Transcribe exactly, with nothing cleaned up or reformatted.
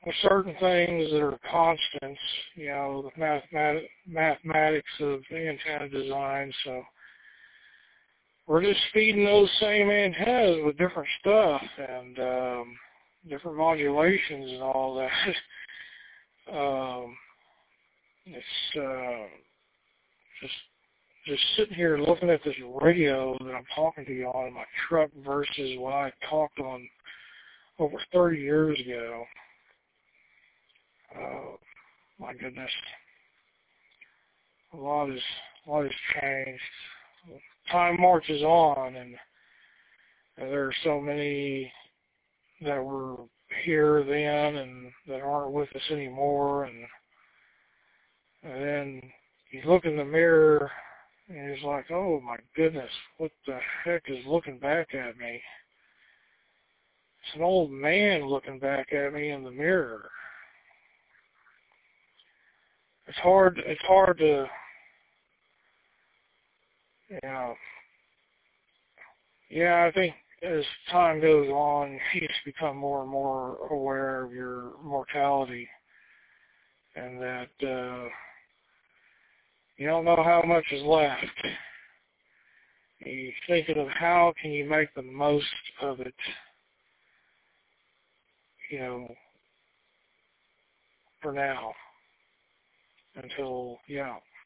with certain things that are constants, you know, the mathemat- mathematics of antenna design. So we're just feeding those same antennas with different stuff and um, different modulations and all that. um, it's uh, just just sitting here looking at this radio that I'm talking to you on in my truck versus what I talked on over thirty years ago. Uh, my goodness, a lot is a lot has changed. Time marches on, and, and there are so many that were here then and that aren't with us anymore. And, and then you look in the mirror and it's like, oh my goodness, what the heck is looking back at me? It's an old man looking back at me in the mirror. It's hard. It's hard to, you know. Yeah, I think as time goes on, you just become more and more aware of your mortality, and that uh, you don't know how much is left. You're thinking of how can you make the most of it, you know, for now, until, yeah,